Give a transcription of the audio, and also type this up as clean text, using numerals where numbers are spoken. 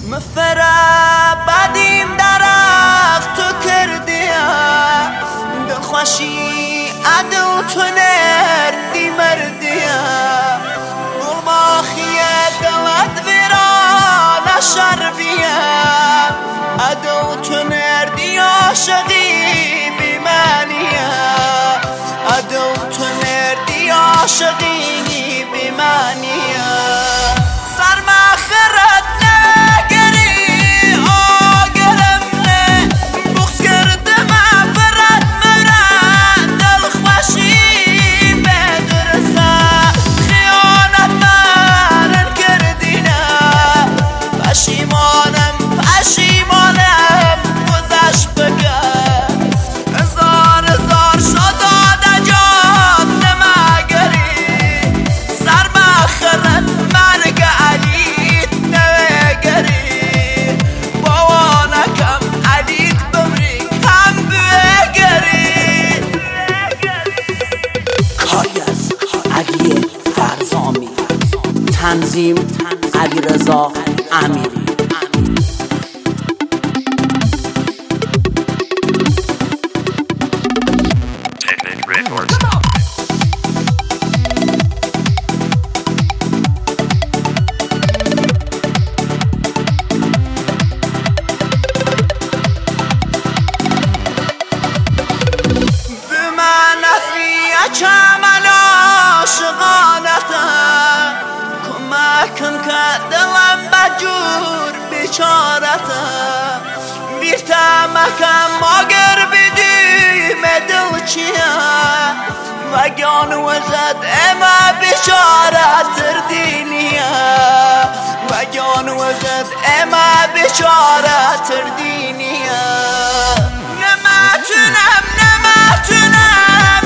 مفرا بدیم درخت تو کردیم دلخوشی عدو تو نردی مردیم گلماخیه دلت ویران شربیم عدو تو نردی عاشقی بیمانیم عدو تو نردی عاشقی بیمانیم سرما خرد تنظیم علیرضا امیری. کمال عاشقانته کمکم که دلم بجور بیچارته bir تمکم ماگر بدیم دل چیه وگان وزد اما بیچاره تردینیه وگان وزد اما بیچاره تردینیه نمتونم